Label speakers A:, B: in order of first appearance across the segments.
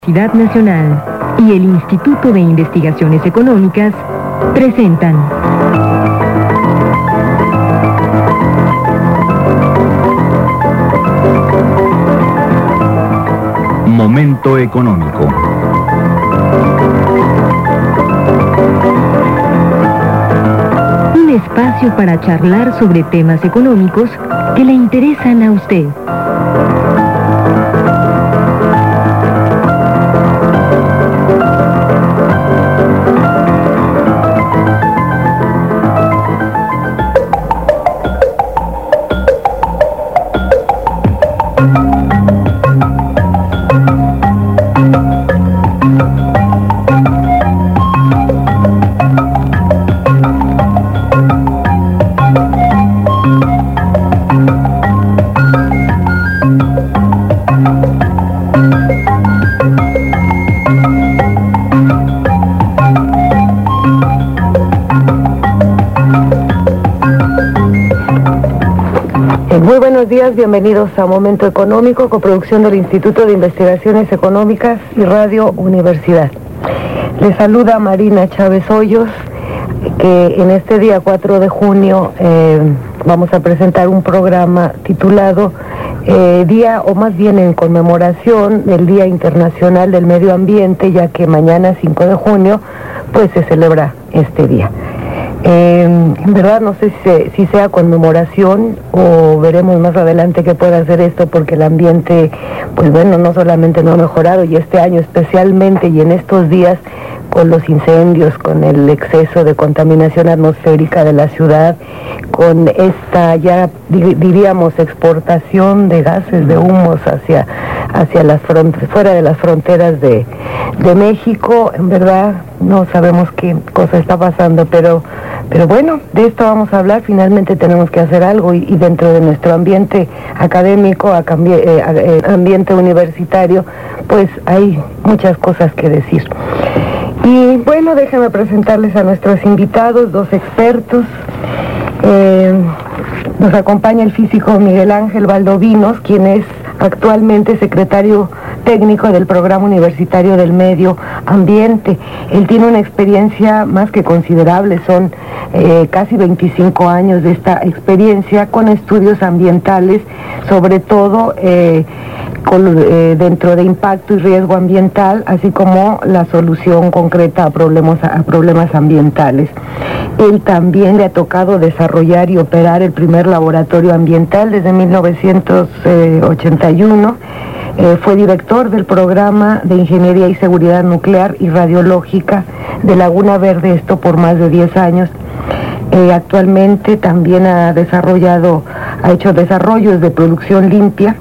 A: Universidad Nacional y el Instituto de Investigaciones Económicas presentan
B: Momento Económico.
A: Un espacio para charlar sobre temas económicos que le interesan a usted.
C: Muy buenos días, bienvenidos a Momento Económico, coproducción del Instituto de Investigaciones Económicas y Radio Universidad. Les saluda Marina Chávez Hoyos, que en este día 4 de junio vamos a presentar un programa titulado Día, o más bien en conmemoración del Día Internacional del Medio Ambiente, ya que mañana 5 de junio pues se celebra este día. En verdad no sé si sea conmemoración o veremos más adelante qué puede hacer esto, porque el ambiente, pues bueno, no solamente no ha mejorado, y este año especialmente, y en estos días con los incendios, con el exceso de contaminación atmosférica de la ciudad, con esta ya diríamos exportación de gases, de humos hacia las fuera de las fronteras de México. En verdad no sabemos qué cosa está pasando, pero bueno, de esto vamos a hablar. Finalmente tenemos que hacer algo, y dentro de nuestro ambiente académico, ambiente universitario, pues hay muchas cosas que decir. Y bueno, déjenme presentarles a nuestros invitados, dos expertos. Nos acompaña el físico Miguel Ángel Valdovinos, quien es actualmente secretario técnico del Programa Universitario del Medio Ambiente. Él tiene una experiencia más que considerable, son casi 25 años de esta experiencia con estudios ambientales, sobre todo dentro de impacto y riesgo ambiental, así como la solución concreta a problemas ambientales. Él también le ha tocado desarrollar y operar el primer laboratorio ambiental desde 1981. Fue director del programa de Ingeniería y Seguridad Nuclear y Radiológica de Laguna Verde, esto por más de 10 años. Actualmente también ha hecho desarrollos de producción limpia,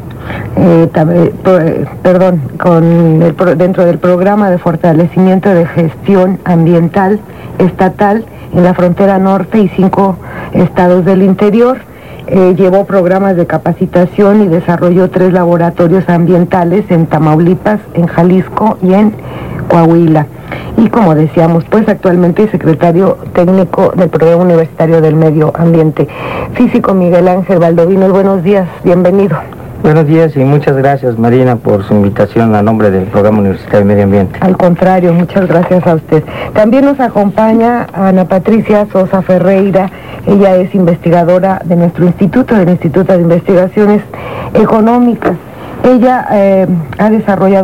C: dentro del programa de fortalecimiento de gestión ambiental estatal en la frontera norte y 5 estados del interior. Llevó programas de capacitación y desarrolló 3 laboratorios ambientales en Tamaulipas, en Jalisco y en Coahuila. Y como decíamos, pues actualmente es secretario técnico del Programa Universitario del Medio Ambiente. Físico Miguel Ángel Valdovinos, buenos días, bienvenido.
D: Buenos días y muchas gracias, Marina, por su invitación a nombre del Programa Universitario de Medio Ambiente.
C: Al contrario, muchas gracias a usted. También nos acompaña Ana Patricia Sosa Ferreira. Ella es investigadora de nuestro instituto, del Instituto de Investigaciones Económicas. Ella se ha desarrollado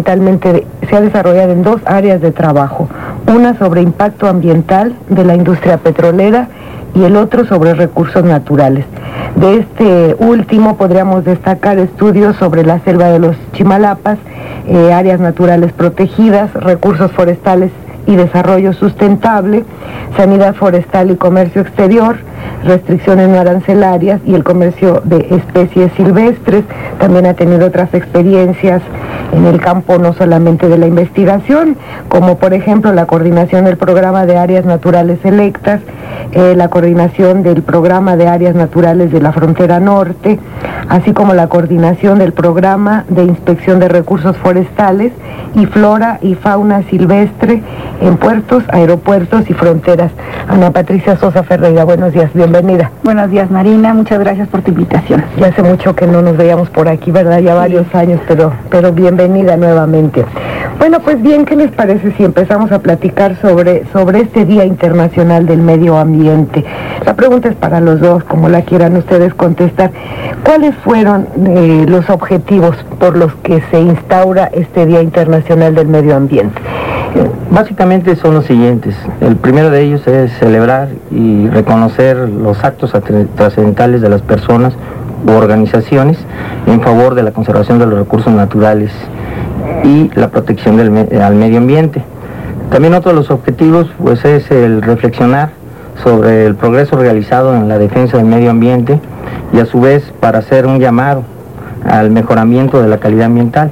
C: en 2 áreas de trabajo, una sobre impacto ambiental de la industria petrolera y el otro sobre recursos naturales. De este último podríamos destacar estudios sobre la selva de los Chimalapas, áreas naturales protegidas, recursos forestales y desarrollo sustentable, sanidad forestal y comercio exterior, restricciones no arancelarias y el comercio de especies silvestres. También ha tenido otras experiencias en el campo no solamente de la investigación, como por ejemplo la coordinación del programa de áreas naturales selectas, la coordinación del programa de áreas naturales de la frontera norte, así como la coordinación del programa de inspección de recursos forestales y flora y fauna silvestre en puertos, aeropuertos y fronteras. Ana Patricia Sosa Ferreira, buenos días, bienvenida.
E: Buenos días, Marina, muchas gracias por tu invitación.
C: Ya hace mucho que no nos veíamos por aquí, ¿verdad? Ya varios años, pero bienvenida nuevamente. Bueno, pues bien, ¿qué les parece si empezamos a platicar sobre este Día Internacional del Medio Ambiente? La pregunta es para los dos, como la quieran ustedes contestar. ¿Cuáles fueron los objetivos por los que se instaura este Día Internacional del Medio Ambiente?
D: Básicamente son los siguientes. El primero de ellos es celebrar y reconocer los actos trascendentales de las personas u organizaciones en favor de la conservación de los recursos naturales y la protección al medio ambiente. También otro de los objetivos pues es el reflexionar sobre el progreso realizado en la defensa del medio ambiente y a su vez para hacer un llamado al mejoramiento de la calidad ambiental.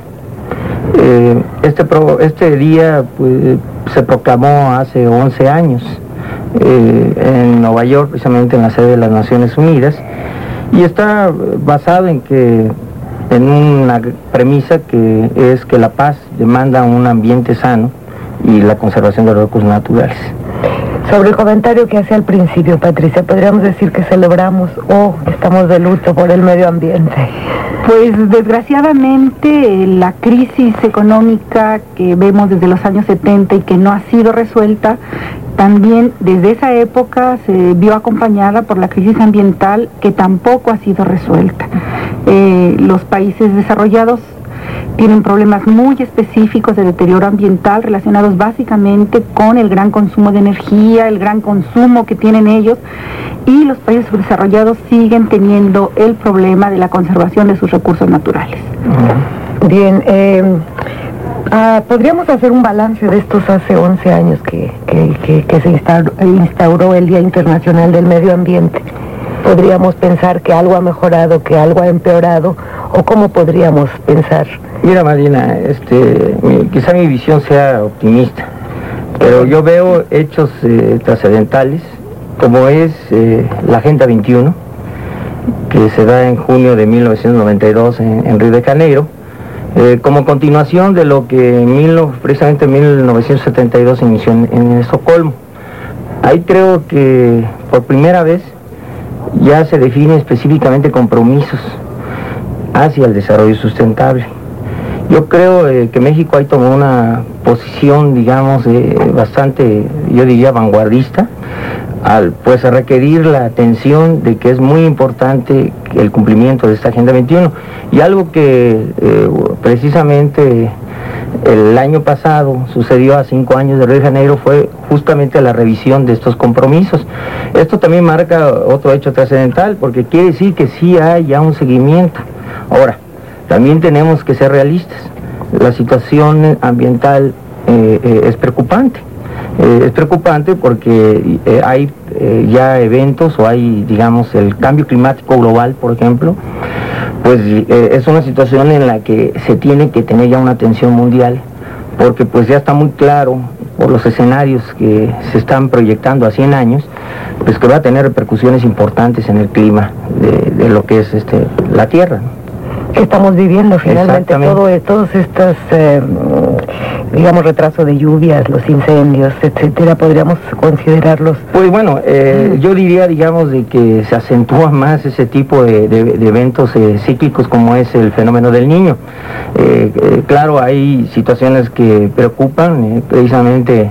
D: Este día pues, se proclamó hace 11 años en Nueva York, precisamente en la sede de las Naciones Unidas, y está basado en una premisa que es que la paz demanda un ambiente sano y la conservación de los recursos naturales.
C: Sobre el comentario que hacía al principio, Patricia, ¿podríamos decir que celebramos o estamos de luto por el medio ambiente?
E: Pues desgraciadamente la crisis económica que vemos desde los años 70 y que no ha sido resuelta, también desde esa época se vio acompañada por la crisis ambiental que tampoco ha sido resuelta. Los países desarrollados tienen problemas muy específicos de deterioro ambiental relacionados básicamente con el gran consumo de energía, el gran consumo que tienen ellos, y los países subdesarrollados siguen teniendo el problema de la conservación de sus recursos naturales.
C: Bien, ¿podríamos hacer un balance de estos hace 11 años que se instauró el Día Internacional del Medio Ambiente? ¿Podríamos pensar que algo ha mejorado, que algo ha empeorado, o cómo podríamos pensar?
D: Mira, Marina, quizá mi visión sea optimista, pero yo veo hechos trascendentales, como es la Agenda 21, que se da en junio de 1992 en Río de Janeiro, como continuación de lo que precisamente en 1972 se inició en Estocolmo. Ahí creo que por primera vez ya se define específicamente compromisos hacia el desarrollo sustentable. Yo creo que México ahí tomó una posición, digamos, bastante, yo diría, vanguardista, al a requerir la atención de que es muy importante el cumplimiento de esta Agenda 21. Y algo que precisamente el año pasado sucedió a 5 años de Río de Janeiro fue justamente la revisión de estos compromisos. Esto también marca otro hecho trascendental, porque quiere decir que sí hay ya un seguimiento. Ahora, también tenemos que ser realistas. La situación ambiental es preocupante. Es preocupante porque hay ya eventos o hay, digamos, el cambio climático global, por ejemplo, pues es una situación en la que se tiene que tener ya una atención mundial, porque pues ya está muy claro por los escenarios que se están proyectando a 100 años, pues que va a tener repercusiones importantes en el clima de lo que es la Tierra, ¿no?
C: Que estamos viviendo finalmente todos estos, digamos, retraso de lluvias, los incendios, etcétera, podríamos considerarlos.
D: Pues bueno, yo diría, digamos, de que se acentúa más ese tipo de eventos cíclicos como es el fenómeno del Niño. Claro, hay situaciones que preocupan, precisamente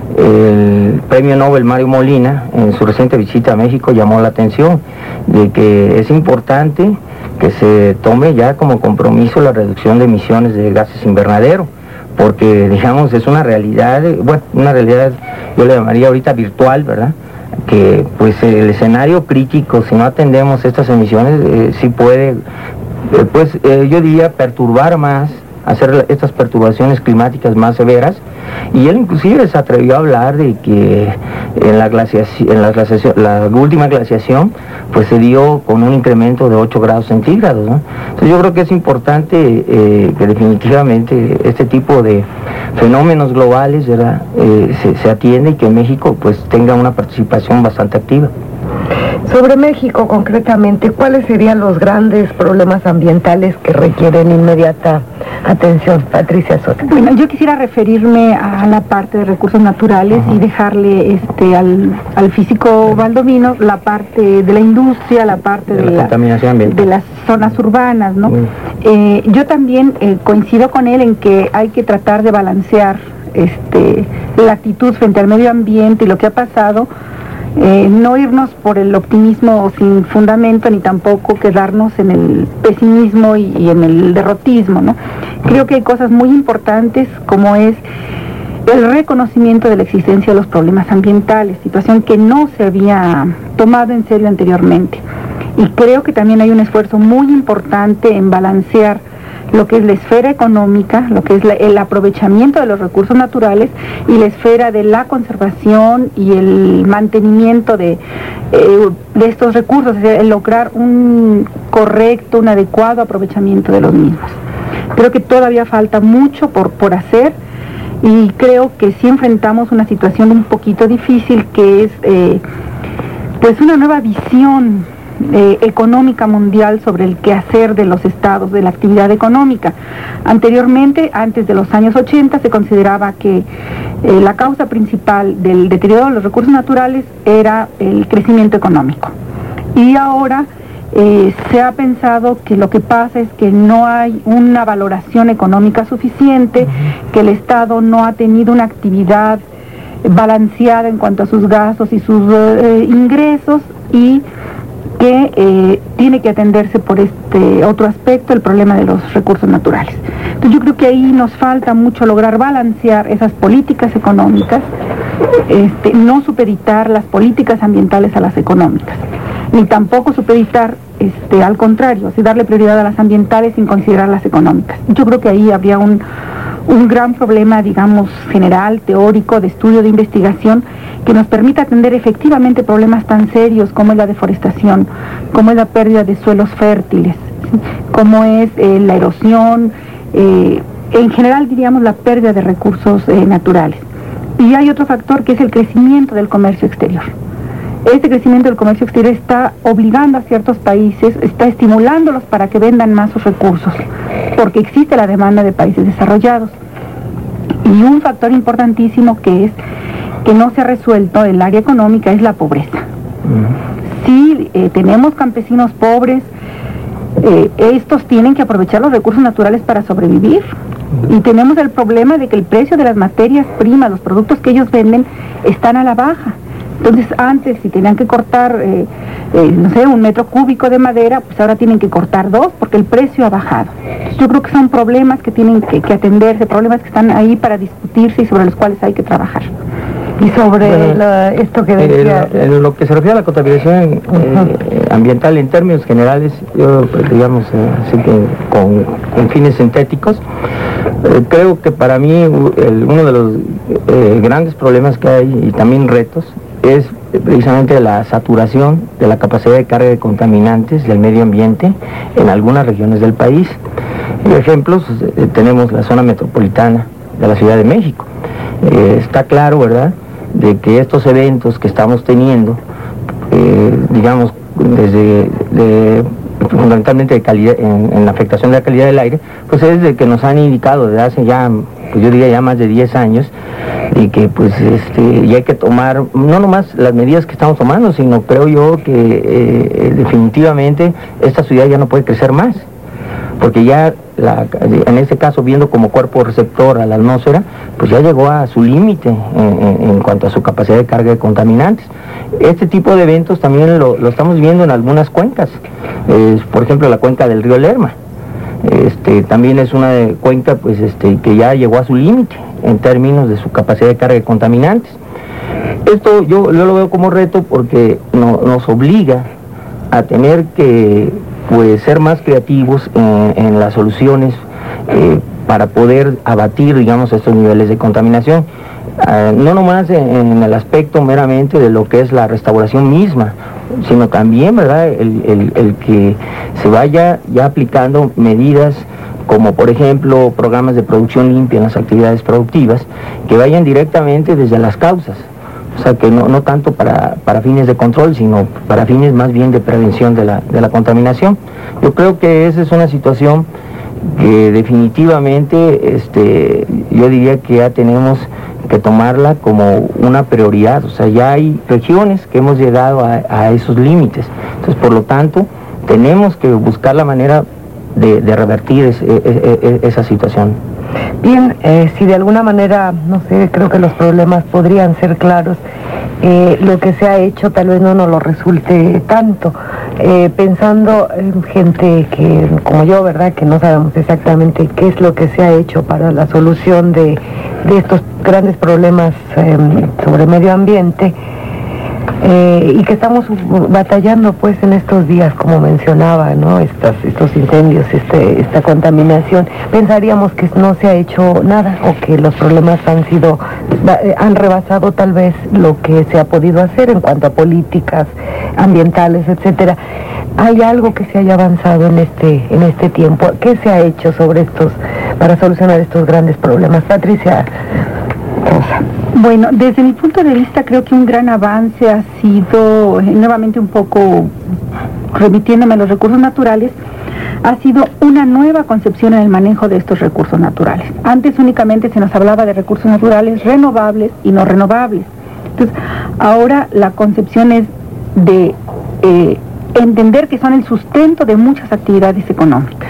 D: el premio Nobel Mario Molina en su reciente visita a México llamó la atención de que es importante que se tome ya como compromiso la reducción de emisiones de gases invernadero, porque digamos es una realidad, una realidad yo le llamaría ahorita virtual, ¿verdad? Que pues el escenario crítico, si no atendemos estas emisiones, sí puede, yo diría la hacer estas perturbaciones climáticas más severas, y él inclusive se atrevió a hablar de que en la última glaciación pues se dio con un incremento de 8 grados centígrados, ¿no? Entonces yo creo que es importante que definitivamente este tipo de fenómenos globales, ¿verdad? Se atiende y que México pues tenga una participación bastante activa.
C: Sobre México concretamente, ¿cuáles serían los grandes problemas ambientales que requieren inmediata atención? Patricia Soto.
E: Bueno, yo quisiera referirme a la parte de recursos naturales y dejarle al físico Baldovino la parte de la industria, la parte de la contaminación ambiental, de las zonas urbanas, ¿no? Yo también coincido con él en que hay que tratar de balancear la actitud frente al medio ambiente y lo que ha pasado, no irnos por el optimismo sin fundamento ni tampoco quedarnos en el pesimismo y en el derrotismo, ¿no? Creo que hay cosas muy importantes como es el reconocimiento de la existencia de los problemas ambientales, situación que no se había tomado en serio anteriormente. Y creo que también hay un esfuerzo muy importante en balancear lo que es la esfera económica, lo que es el aprovechamiento de los recursos naturales y la esfera de la conservación y el mantenimiento de estos recursos, es decir, el lograr un correcto, un adecuado aprovechamiento de los mismos. Creo que todavía falta mucho por hacer y creo que sí enfrentamos una situación un poquito difícil que es pues una nueva visión económica mundial sobre el quehacer de los estados, de la actividad económica. Anteriormente, antes de los años 80, se consideraba que la causa principal del deterioro de los recursos naturales era el crecimiento económico. Y ahora se ha pensado que lo que pasa es que no hay una valoración económica suficiente, que el Estado no ha tenido una actividad balanceada en cuanto a sus gastos y sus ingresos y que tiene que atenderse por este otro aspecto, el problema de los recursos naturales. Entonces yo creo que ahí nos falta mucho lograr balancear esas políticas económicas, no supeditar las políticas ambientales a las económicas, ni tampoco supeditar, al contrario, así darle prioridad a las ambientales sin considerar las económicas. Yo creo que ahí habría un gran problema, digamos, general, teórico, de estudio, de investigación, que nos permita atender efectivamente problemas tan serios como es la deforestación, como es la pérdida de suelos fértiles, ¿sí? Como es la erosión, en general diríamos la pérdida de recursos naturales. Y hay otro factor que es el crecimiento del comercio exterior. Este crecimiento del comercio exterior está obligando a ciertos países, está estimulándolos para que vendan más sus recursos, porque existe la demanda de países desarrollados. Y un factor importantísimo que no se ha resuelto en el área económica es la pobreza. Si tenemos campesinos pobres, estos tienen que aprovechar los recursos naturales para sobrevivir. Y tenemos el problema de que el precio de las materias primas, los productos que ellos venden, están a la baja. Entonces antes si tenían que cortar, no sé, 1 metro cúbico de madera, pues ahora tienen que cortar 2 porque el precio ha bajado. Entonces, yo creo que son problemas que tienen que atenderse, problemas que están ahí para discutirse y sobre los cuales hay que trabajar.
C: Y sobre esto que decía...
D: En lo que se refiere a la contaminación ambiental en términos generales, yo, digamos, así que con fines sintéticos, creo que para mí uno de los grandes problemas que hay y también retos es precisamente la saturación de la capacidad de carga de contaminantes del medio ambiente en algunas regiones del país. Ejemplos, tenemos la zona metropolitana de la Ciudad de México. Está claro, ¿verdad?, de que estos eventos que estamos teniendo, digamos, fundamentalmente de calidad, en la afectación de la calidad del aire, pues es de que nos han indicado desde hace ya, pues yo diría ya más de 10 años, y que pues ya hay que tomar, no nomás las medidas que estamos tomando, sino creo yo que definitivamente esta ciudad ya no puede crecer más, porque ya en este caso viendo como cuerpo receptor a la atmósfera, pues ya llegó a su límite en cuanto a su capacidad de carga de contaminantes. Este tipo de eventos también lo estamos viendo en algunas cuencas, por ejemplo la cuenca del río Lerma, también es una cuenca pues que ya llegó a su límite en términos de su capacidad de carga de contaminantes. Esto yo lo veo como reto porque nos obliga a tener que pues ser más creativos en las soluciones para poder abatir, digamos, estos niveles de contaminación. No nomás en el aspecto meramente de lo que es la restauración misma, sino también, ¿verdad?, el que se vaya ya aplicando medidas como por ejemplo programas de producción limpia en las actividades productivas, que vayan directamente desde las causas. O sea, que no tanto para fines de control, sino para fines más bien de prevención de la contaminación. Yo creo que esa es una situación que definitivamente yo diría que ya tenemos que tomarla como una prioridad. O sea, ya hay regiones que hemos llegado a esos límites. Entonces, por lo tanto, tenemos que buscar la manera de revertir esa situación.
C: Bien, si de alguna manera, no sé, creo que los problemas podrían ser claros, lo que se ha hecho tal vez no nos lo resulte tanto. Pensando en gente que, como yo, ¿verdad?, que no sabemos exactamente qué es lo que se ha hecho para la solución de estos grandes problemas sobre medio ambiente, y que estamos batallando pues en estos días, como mencionaba, ¿no?, estos incendios, esta contaminación. Pensaríamos que no se ha hecho nada, o que los problemas han rebasado tal vez lo que se ha podido hacer en cuanto a políticas ambientales, etcétera. ¿Hay algo que se haya avanzado en este tiempo? ¿Qué se ha hecho para solucionar estos grandes problemas? Patricia Rosa.
E: Bueno, desde mi punto de vista creo que un gran avance ha sido, nuevamente un poco remitiéndome a los recursos naturales, ha sido una nueva concepción en el manejo de estos recursos naturales. Antes únicamente se nos hablaba de recursos naturales renovables y no renovables. Entonces, ahora la concepción es de entender que son el sustento de muchas actividades económicas.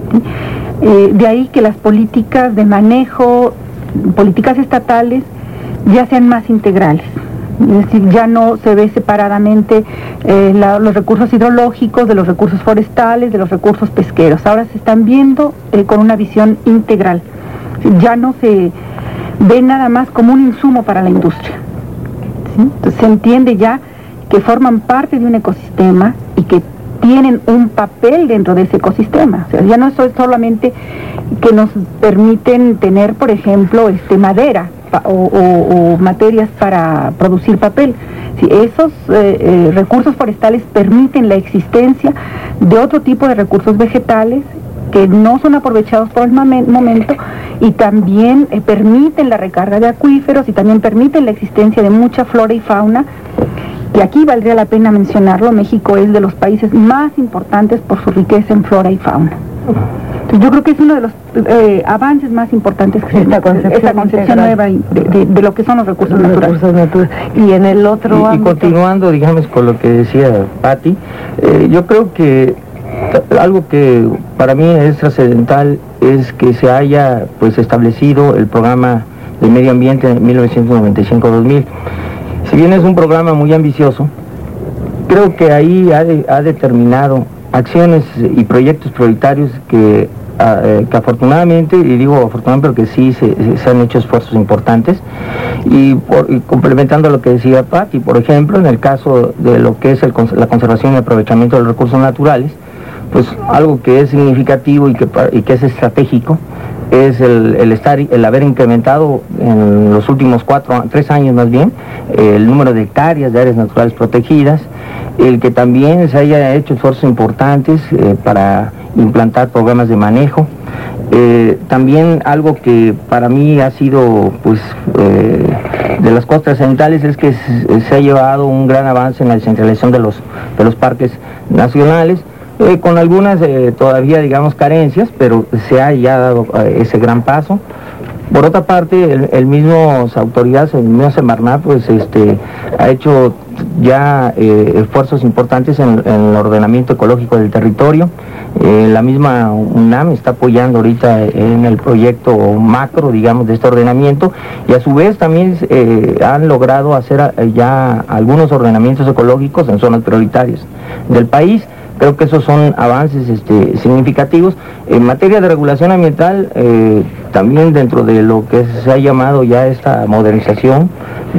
E: ¿Sí? De ahí que las políticas de manejo, políticas estatales, ya sean más integrales. Es decir, ya no se ve separadamente los recursos hidrológicos de los recursos forestales, de los recursos pesqueros. Ahora se están viendo con una visión integral. Ya no se ve nada más como un insumo para la industria. ¿Sí? Entonces se entiende ya que forman parte de un ecosistema y que tienen un papel dentro de ese ecosistema. O sea, ya no es solamente que nos permiten tener, por ejemplo, madera o materias para producir papel. Si esos recursos forestales permiten la existencia de otro tipo de recursos vegetales que no son aprovechados por el momento, y también permiten la recarga de acuíferos, y también permiten la existencia de mucha flora y fauna. Y aquí valdría la pena mencionarlo, México es de los países más importantes por su riqueza en flora y fauna. Entonces, yo creo que es uno de los avances más importantes que esta concepción nueva de lo que son los recursos naturales.
C: Y en el otro
D: y continuando, digamos, con lo que decía Patti, yo creo que algo que para mí es trascendental es que se haya pues establecido el programa de medio ambiente en 1995-2000. Si bien es un programa muy ambicioso, creo que ahí ha determinado acciones y proyectos prioritarios que afortunadamente, y digo afortunadamente porque sí se han hecho esfuerzos importantes, y complementando lo que decía Patti, por ejemplo, en el caso de lo que es la conservación y aprovechamiento de los recursos naturales, pues algo que es significativo y que es estratégico es el haber incrementado en los últimos 3 años más bien, el número de hectáreas de áreas naturales protegidas, el que también se haya hecho esfuerzos importantes para implantar programas de manejo. También algo que para mí ha sido pues de las cosas trascendentales es que se ha llevado un gran avance en la descentralización de los parques nacionales, con algunas todavía, digamos, carencias, pero se ha ya dado ese gran paso. Por otra parte, el mismo autoridades, el mismo Semarnat, pues ha hecho ya esfuerzos importantes en el ordenamiento ecológico del territorio. La misma UNAM está apoyando ahorita en el proyecto macro, digamos, de este ordenamiento, y a su vez también han logrado hacer ya algunos ordenamientos ecológicos en zonas prioritarias del país. Creo que esos son avances significativos. En materia de regulación ambiental, también dentro de lo que se ha llamado ya esta modernización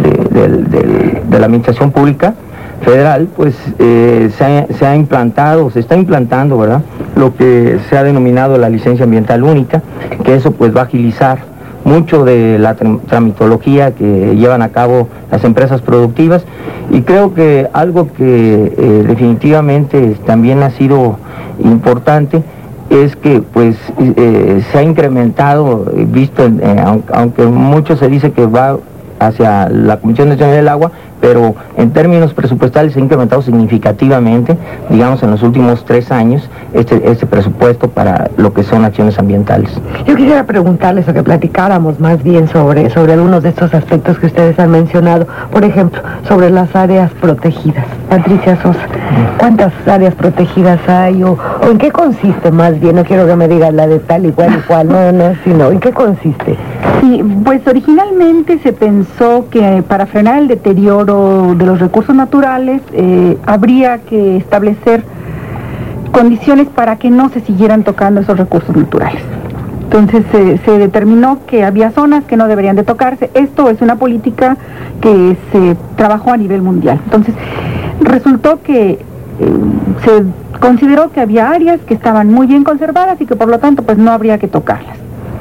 D: de la administración pública federal, pues se está implantando, ¿verdad?, lo que se ha denominado la licencia ambiental única, que eso pues va a agilizar mucho de la tramitología que llevan a cabo las empresas productivas, y creo que algo que definitivamente también ha sido importante es que pues se ha incrementado, visto aunque mucho se dice que va hacia la Comisión Nacional del Agua, pero en términos presupuestales se ha incrementado significativamente, digamos, en los últimos 3 años, este presupuesto para lo que son acciones ambientales.
C: Yo quisiera preguntarles o que platicáramos más bien sobre algunos de estos aspectos que ustedes han mencionado. Por ejemplo, sobre las áreas protegidas. Patricia Sosa, ¿cuántas áreas protegidas hay o en qué consiste más bien? No quiero que me digan la de tal y cual, no, sino ¿en qué consiste?
E: Sí, pues originalmente se pensó que para frenar el deterioro de los recursos naturales habría que establecer condiciones para que no se siguieran tocando esos recursos naturales. Entonces se determinó que había zonas que no deberían de tocarse. Esto es una política que se trabajó a nivel mundial. Entonces resultó que se consideró que había áreas que estaban muy bien conservadas y que por lo tanto pues no habría que tocarlas.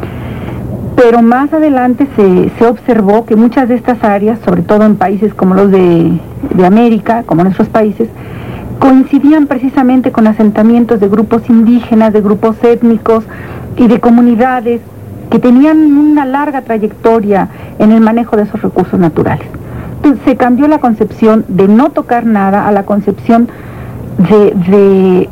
E: Pero más adelante se observó que muchas de estas áreas, sobre todo en países como los de América, como nuestros países, coincidían precisamente con asentamientos de grupos indígenas, de grupos étnicos y de comunidades que tenían una larga trayectoria en el manejo de esos recursos naturales. Entonces se cambió la concepción de no tocar nada a la concepción de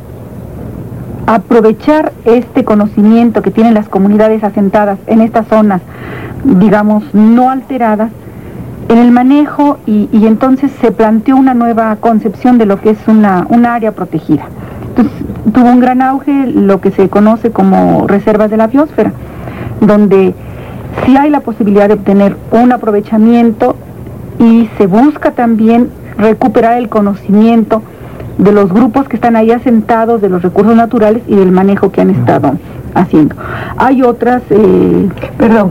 E: aprovechar este conocimiento que tienen las comunidades asentadas en estas zonas, digamos, no alteradas, en el manejo y entonces se planteó una nueva concepción de lo que es una área protegida. Entonces tuvo un gran auge lo que se conoce como reservas de la biosfera, donde sí hay la posibilidad de obtener un aprovechamiento y se busca también recuperar el conocimiento de los grupos que están ahí asentados, de los recursos naturales y del manejo que han estado haciendo. Hay otras...
C: Perdón,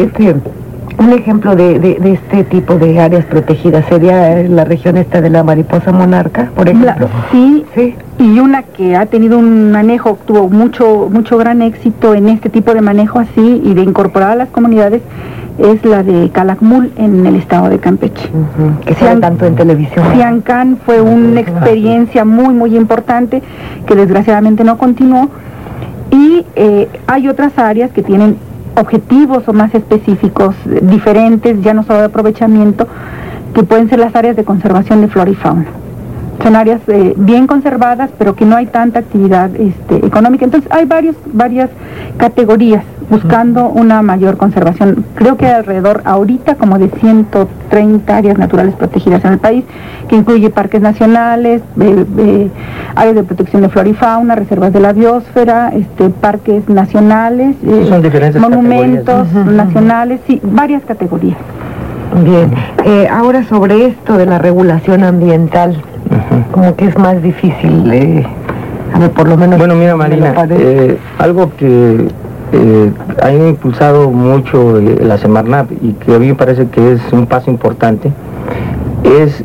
C: un ejemplo de este tipo de áreas protegidas sería la región esta de la mariposa monarca, por ejemplo.
E: Sí, y una que ha tenido un manejo, tuvo mucho gran éxito en este tipo de manejo así y de incorporar a las comunidades, es la de Calakmul en el estado de Campeche.
C: Que se ve tanto en televisión.
E: Siancán fue una experiencia muy importante que desgraciadamente no continuó, y hay otras áreas que tienen objetivos o más específicos diferentes, ya no solo de aprovechamiento, que pueden ser las áreas de conservación de flora y fauna. Son áreas bien conservadas, pero que no hay tanta actividad económica. Entonces hay varias categorías buscando una mayor conservación. Creo que hay alrededor ahorita como de 130 áreas naturales protegidas en el país, que incluye parques nacionales, áreas de protección de flora y fauna, reservas de la biosfera, parques nacionales,
D: son diferentes
E: monumentos nacionales, sí, varias categorías.
C: Bien, ahora sobre esto de la regulación ambiental, como que es más difícil, a ver, por lo menos...
D: Bueno, mira, Marina, algo que ha impulsado mucho la Semarnat y que a mí me parece que es un paso importante, es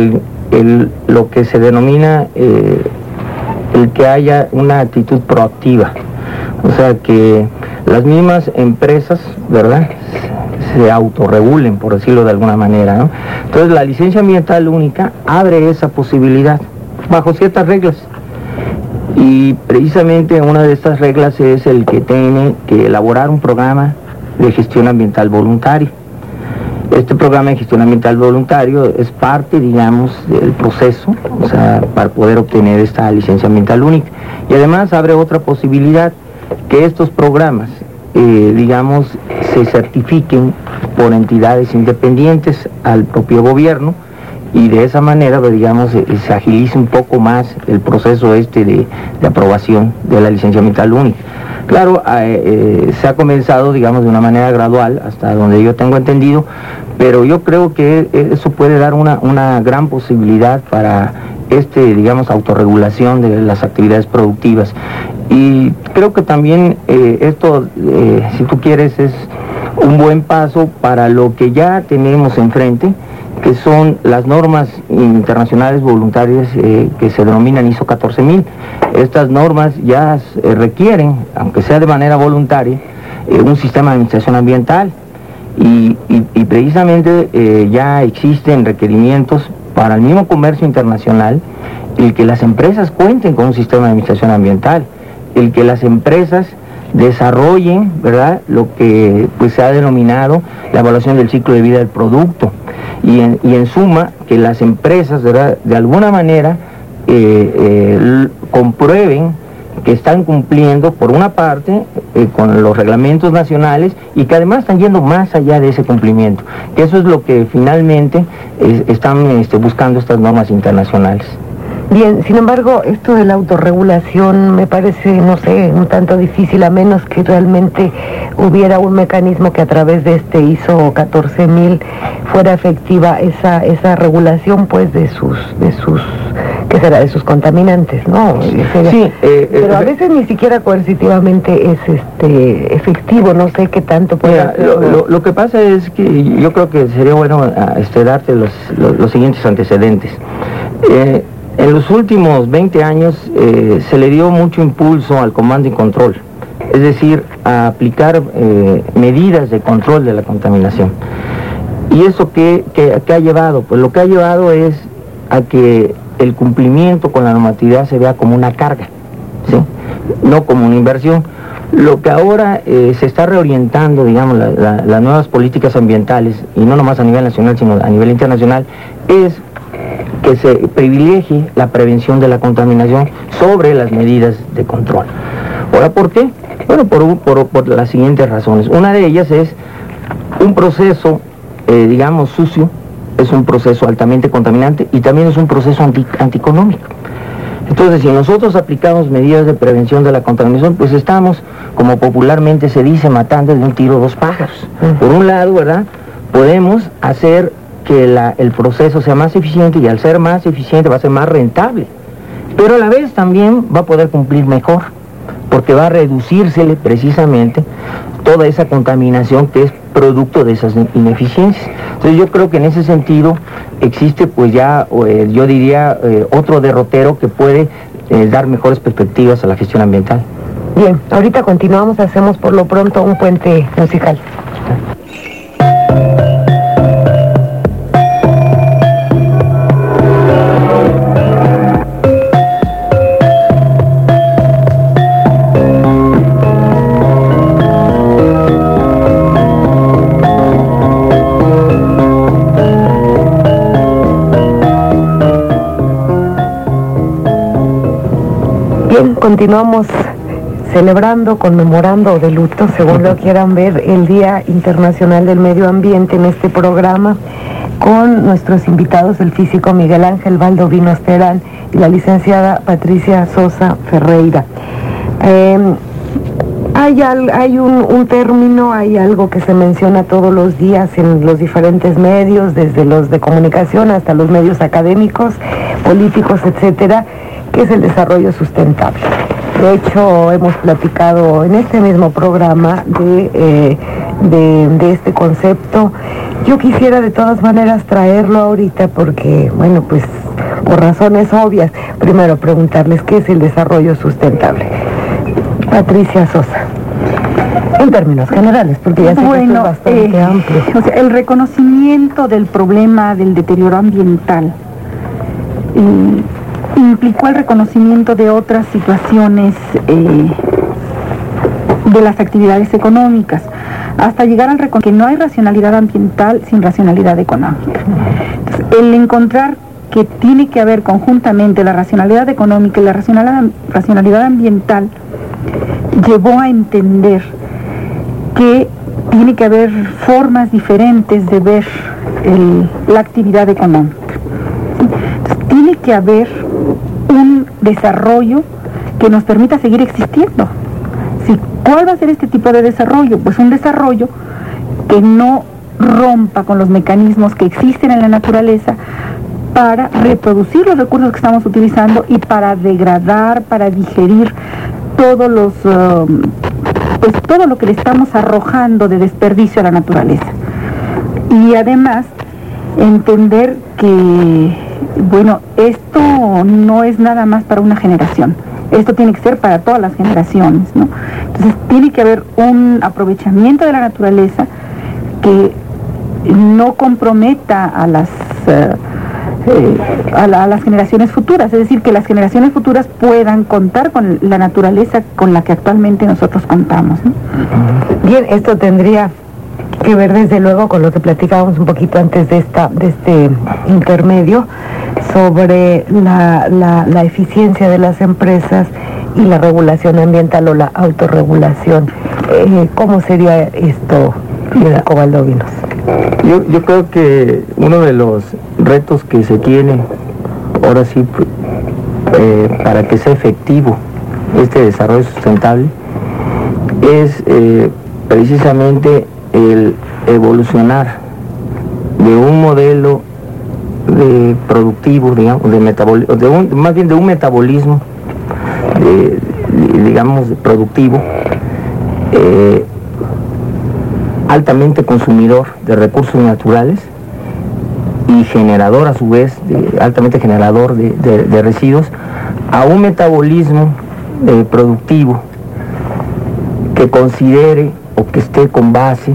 D: lo que se denomina el que haya una actitud proactiva. O sea, que las mismas empresas, ¿verdad?, se autorregulen, por decirlo de alguna manera, ¿no? Entonces la licencia ambiental única abre esa posibilidad bajo ciertas reglas, y precisamente una de estas reglas es el que tiene que elaborar un programa de gestión ambiental voluntario. Este programa de gestión ambiental voluntario es parte, digamos, del proceso, o sea, para poder obtener esta licencia ambiental única. Y además abre otra posibilidad, que estos programas, digamos, se certifiquen por entidades independientes al propio gobierno, y de esa manera, pues, digamos, se agilice un poco más el proceso de aprobación de la licencia ambiental única. Claro, se ha comenzado, digamos, de una manera gradual, hasta donde yo tengo entendido, pero yo creo que eso puede dar una gran posibilidad para digamos, autorregulación de las actividades productivas. Y creo que también esto, si tú quieres, es un buen paso para lo que ya tenemos enfrente, que son las normas internacionales voluntarias que se denominan ISO 14000. Estas normas ya requieren, aunque sea de manera voluntaria, un sistema de administración ambiental, y precisamente ya existen requerimientos para el mismo comercio internacional, el que las empresas cuenten con un sistema de administración ambiental, el que las empresas desarrollen, ¿verdad?, lo que pues se ha denominado la evaluación del ciclo de vida del producto. y en suma que las empresas, ¿verdad?, de alguna manera comprueben que están cumpliendo por una parte con los reglamentos nacionales y que además están yendo más allá de ese cumplimiento, que eso es lo que finalmente están buscando estas normas internacionales.
C: Bien, sin embargo, esto de la autorregulación me parece, no sé, un tanto difícil, a menos que realmente hubiera un mecanismo que a través de este ISO 14000 fuera efectiva esa regulación, pues, de sus ¿qué será?, de sus contaminantes, ¿no?
D: Sí,
C: pero a veces ni siquiera coercitivamente es efectivo, no sé qué tanto puede hacer.
D: Lo que pasa es que yo creo que sería bueno darte los siguientes antecedentes. En los últimos 20 años se le dio mucho impulso al comando y control, es decir, a aplicar medidas de control de la contaminación. ¿Y eso qué ha llevado? Pues lo que ha llevado es a que el cumplimiento con la normatividad se vea como una carga, ¿sí?, no como una inversión. Lo que ahora se está reorientando, digamos, las nuevas políticas ambientales, y no nomás a nivel nacional, sino a nivel internacional, es que se privilegie la prevención de la contaminación sobre las medidas de control. Ahora, ¿por qué? Bueno, por las siguientes razones. Una de ellas es un proceso, digamos, sucio, es un proceso altamente contaminante y también es un proceso antieconómico. Entonces, si nosotros aplicamos medidas de prevención de la contaminación, pues estamos, como popularmente se dice, matando de un tiro dos pájaros. Por un lado, ¿verdad?, podemos hacer que el proceso sea más eficiente, y al ser más eficiente va a ser más rentable, pero a la vez también va a poder cumplir mejor, porque va a reducírsele precisamente toda esa contaminación que es producto de esas ineficiencias. Entonces yo creo que en ese sentido existe, pues ya, yo diría, otro derrotero que puede dar mejores perspectivas a la gestión ambiental.
C: Bien, ahorita continuamos, hacemos por lo pronto un puente musical. Continuamos celebrando, conmemorando o de luto, según lo quieran ver, el Día Internacional del Medio Ambiente en este programa, con nuestros invitados, el físico Miguel Ángel Valdovinos Terán y la licenciada Patricia Sosa Ferreira. Hay un término, hay algo que se menciona todos los días en los diferentes medios, desde los de comunicación hasta los medios académicos, políticos, etcétera, que es el desarrollo sustentable. De hecho, hemos platicado en este mismo programa de este concepto. Yo quisiera de todas maneras traerlo ahorita porque, bueno, pues por razones obvias, primero preguntarles qué es el desarrollo sustentable. Patricia Sosa, en términos generales, porque ya sé que esto es bastante amplio.
E: O sea, el reconocimiento del problema del deterioro ambiental implicó el reconocimiento de otras situaciones de las actividades económicas, hasta llegar al reconocimiento que no hay racionalidad ambiental sin racionalidad económica. Entonces, el encontrar que tiene que haber conjuntamente la racionalidad económica y la racionalidad ambiental llevó a entender que tiene que haber formas diferentes de ver la actividad económica. Entonces, tiene que haber un desarrollo que nos permita seguir existiendo. ¿Sí? ¿Cuál va a ser este tipo de desarrollo? Pues un desarrollo que no rompa con los mecanismos que existen en la naturaleza para reproducir los recursos que estamos utilizando y para degradar, para digerir todos los, pues todo lo que le estamos arrojando de desperdicio a la naturaleza. Y además entender que, bueno, esto no es nada más para una generación, esto tiene que ser para todas las generaciones, ¿no? Entonces tiene que haber un aprovechamiento de la naturaleza que no comprometa a las generaciones futuras, es decir, que las generaciones futuras puedan contar con la naturaleza con la que actualmente nosotros contamos, ¿no?
C: Bien, esto tendría que ver desde luego con lo que platicábamos un poquito antes de este intermedio sobre la eficiencia de las empresas y la regulación ambiental o la autorregulación. ¿Cómo sería esto, Federico Valdovinos?
D: Yo creo que uno de los retos que se tiene ahora sí para que sea efectivo este desarrollo sustentable es precisamente el evolucionar de un modelo productivo, digamos, más bien de un metabolismo digamos productivo altamente consumidor de recursos naturales y generador a su vez, altamente generador de residuos, a un metabolismo productivo que considere o que esté con base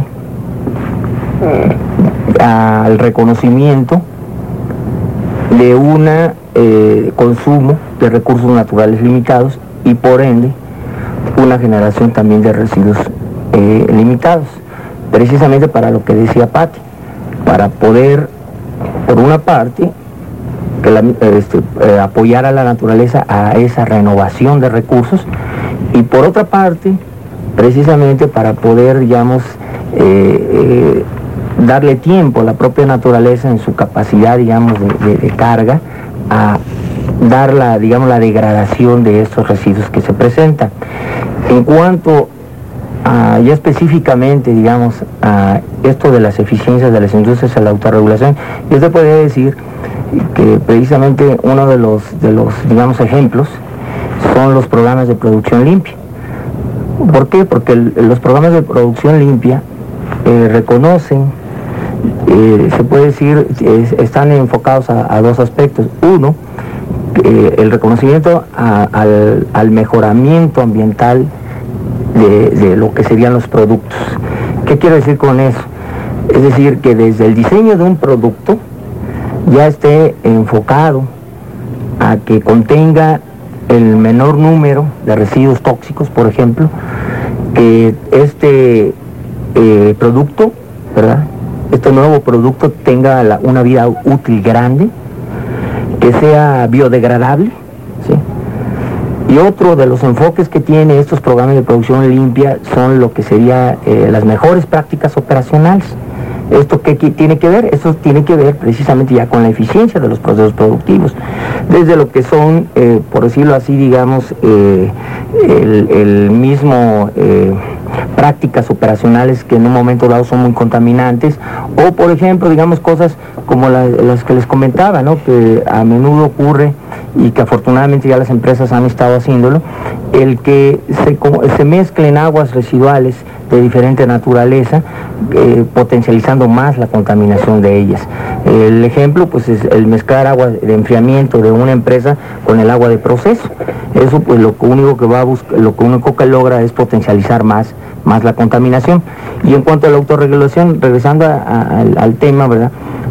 D: al reconocimiento de un consumo de recursos naturales limitados y por ende una generación también de residuos limitados, precisamente para lo que decía Patti, para poder, por una parte, apoyar a la naturaleza a esa renovación de recursos y por otra parte, precisamente para poder, digamos, darle tiempo a la propia naturaleza en su capacidad, digamos, de carga, a dar la degradación de estos residuos que se presentan. En cuanto a, ya específicamente, digamos, a esto de las eficiencias de las industrias a la autorregulación, yo te podría decir que precisamente uno de los digamos, ejemplos son los programas de producción limpia. ¿Por qué? Porque los programas de producción limpia reconocen, se puede decir, están enfocados a dos aspectos. Uno, el reconocimiento al mejoramiento ambiental de lo que serían los productos. ¿Qué quiero decir con eso? Es decir, que desde el diseño de un producto ya esté enfocado a que contenga el menor número de residuos tóxicos, por ejemplo, que este producto, ¿verdad?, este nuevo producto tenga una vida útil grande, que sea biodegradable, ¿sí? Y otro de los enfoques que tiene estos programas de producción limpia son lo que sería las mejores prácticas operacionales. ¿Esto qué tiene que ver? Esto tiene que ver precisamente ya con la eficiencia de los procesos productivos, desde lo que son, por decirlo así, digamos, el mismo prácticas operacionales que en un momento dado son muy contaminantes, o por ejemplo, digamos, cosas como las que les comentaba, ¿no?, que a menudo ocurre y que afortunadamente ya las empresas han estado haciéndolo, el que se mezclen aguas residuales de diferente naturaleza, potencializando más la contaminación de ellas. El ejemplo, pues, es el mezclar agua de enfriamiento de una empresa con el agua de proceso. Eso, pues, lo único que logra es potencializar más la contaminación. Y en cuanto a la autorregulación, regresando al tema, ¿verdad?,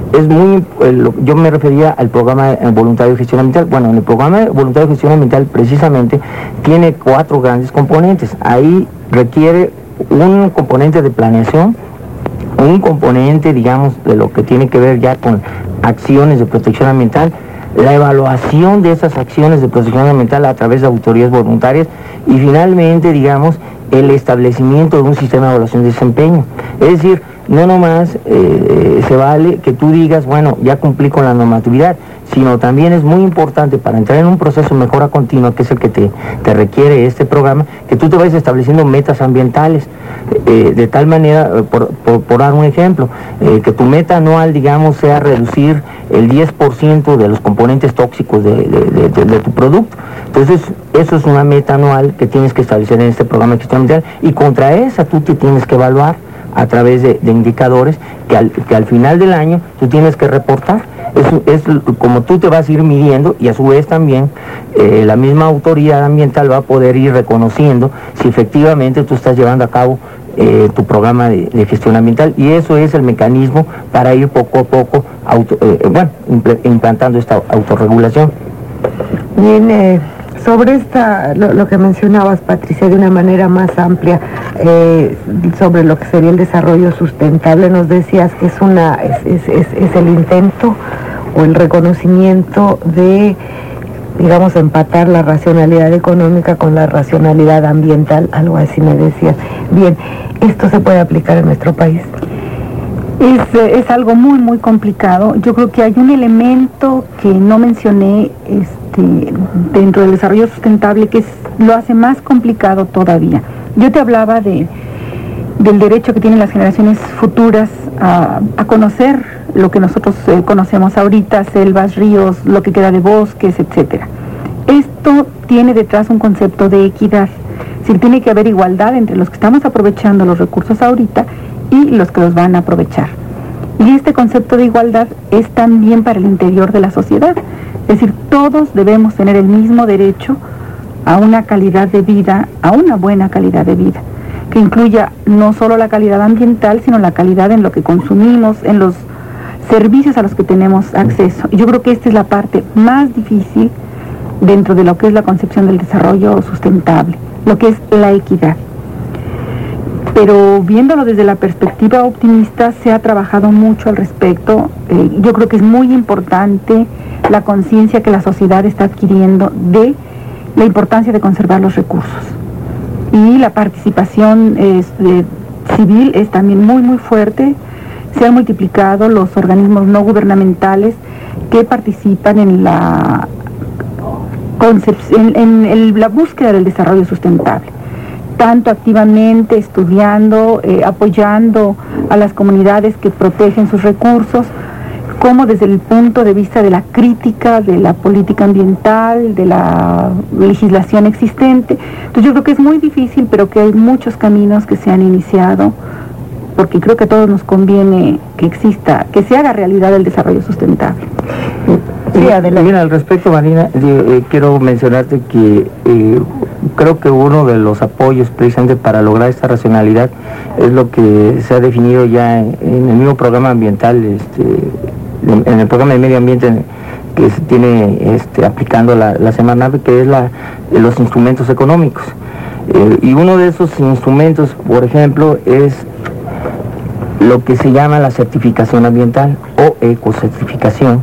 D: yo me refería al programa voluntario de gestión ambiental. Bueno, en el programa voluntario de gestión ambiental precisamente tiene 4 grandes componentes. Ahí requiere un componente de planeación, un componente, digamos, de lo que tiene que ver ya con acciones de protección ambiental, la evaluación de esas acciones de protección ambiental a través de auditorías voluntarias y finalmente, digamos, el establecimiento de un sistema de evaluación de desempeño. Es decir, no nomás se vale que tú digas, bueno, ya cumplí con la normatividad, sino también es muy importante para entrar en un proceso de mejora continua, que es el que te requiere este programa, que tú te vayas estableciendo metas ambientales, de tal manera, por dar un ejemplo, que tu meta anual, digamos, sea reducir el 10% de los componentes tóxicos de tu producto. Entonces, eso es una meta anual que tienes que establecer en este programa de gestión ambiental, y contra esa tú te tienes que evaluar a través de indicadores que al final del año tú tienes que reportar. Eso es como tú te vas a ir midiendo, y a su vez también la misma autoridad ambiental va a poder ir reconociendo si efectivamente tú estás llevando a cabo tu programa de gestión ambiental, y eso es el mecanismo para ir poco a poco implantando esta autorregulación.
C: Bien, sobre lo que mencionabas, Patricia, de una manera más amplia, sobre lo que sería el desarrollo sustentable. Nos decías que es el intento o el reconocimiento de, digamos, empatar la racionalidad económica con la racionalidad ambiental, algo así me decías. Bien, ¿esto se puede aplicar en nuestro país?
E: Es algo muy, muy complicado. Yo creo que hay un elemento que no mencioné dentro del desarrollo sustentable que lo hace más complicado todavía. Yo te hablaba del derecho que tienen las generaciones futuras a conocer lo que nosotros conocemos ahorita, selvas, ríos, lo que queda de bosques, etcétera. Esto tiene detrás un concepto de equidad. Es decir, tiene que haber igualdad entre los que estamos aprovechando los recursos ahorita y los que los van a aprovechar. Y este concepto de igualdad es también para el interior de la sociedad. Es decir, todos debemos tener el mismo derecho a una calidad de vida, a una buena calidad de vida, que incluya no solo la calidad ambiental, sino la calidad en lo que consumimos, en los servicios a los que tenemos acceso. Y yo creo que esta es la parte más difícil dentro de lo que es la concepción del desarrollo sustentable, lo que es la equidad. Pero viéndolo desde la perspectiva optimista, se ha trabajado mucho al respecto. Yo creo que es muy importante la conciencia que la sociedad está adquiriendo de la importancia de conservar los recursos. Y la participación civil es también muy, muy fuerte. Se han multiplicado los organismos no gubernamentales que participan en la la búsqueda del desarrollo sustentable, tanto activamente estudiando, apoyando a las comunidades que protegen sus recursos, como desde el punto de vista de la crítica de la política ambiental, de la legislación existente. Entonces yo creo que es muy difícil, pero que hay muchos caminos que se han iniciado, porque creo que a todos nos conviene que exista, que se haga realidad el desarrollo sustentable.
D: Sí, adelante. Mira, al respecto, Marina, quiero mencionarte que creo que uno de los apoyos precisamente para lograr esta racionalidad es lo que se ha definido ya en el mismo programa ambiental, en el programa de medio ambiente que se tiene aplicando la Semarnat, que es los instrumentos económicos. Y uno de esos instrumentos, por ejemplo, es lo que se llama la certificación ambiental o ecocertificación,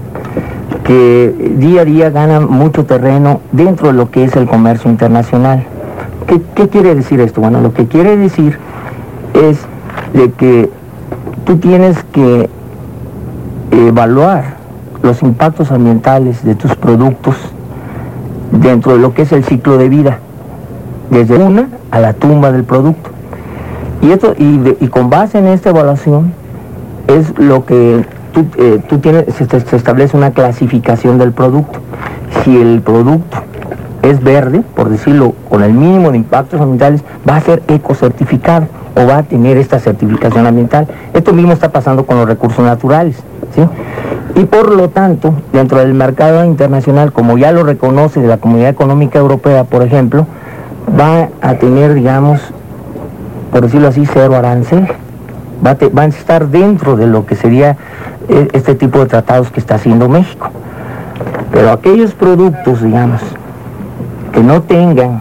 D: que día a día gana mucho terreno dentro de lo que es el comercio internacional. ¿Qué quiere decir esto? Bueno, lo que quiere decir es de que tú tienes que evaluar los impactos ambientales de tus productos dentro de lo que es el ciclo de vida, desde una a la tumba del producto. Y con base en esta evaluación es lo que tú tienes, se establece una clasificación del producto. Si el producto es verde, por decirlo, con el mínimo de impactos ambientales, va a ser ecocertificado o va a tener esta certificación ambiental. Esto mismo está pasando con los recursos naturales, ¿sí? Y por lo tanto, dentro del mercado internacional, como ya lo reconoce la Comunidad Económica Europea, por ejemplo, va a tener, digamos, por decirlo así, cero arancel. Va a estar dentro de lo que sería este tipo de tratados que está haciendo México. Pero aquellos productos, digamos, que no tengan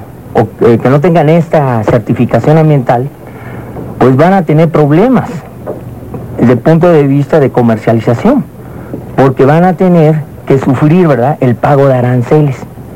D: esta certificación ambiental, pues van a tener problemas desde el punto de vista de comercialización, porque van a tener que sufrir, ¿verdad?, el pago de aranceles.